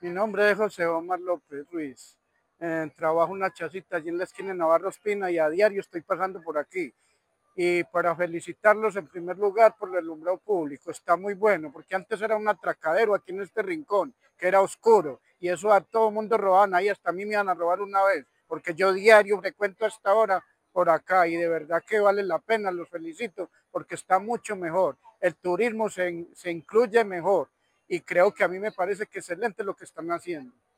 Mi nombre es José Omar López Ruiz. Trabajo en una chacita allí en la esquina de Navarro Espina y a diario estoy pasando por aquí. Y para felicitarlos en primer lugar por el alumbrado público, está muy bueno, porque antes era un atracadero aquí en este rincón, que era oscuro, y eso a todo el mundo robaban ahí, hasta a mí me iban a robar una vez, porque yo diario frecuento hasta ahora por acá y de verdad que vale la pena, los felicito, porque está mucho mejor, el turismo se incluye mejor y creo que a mí me parece que excelente lo que están haciendo.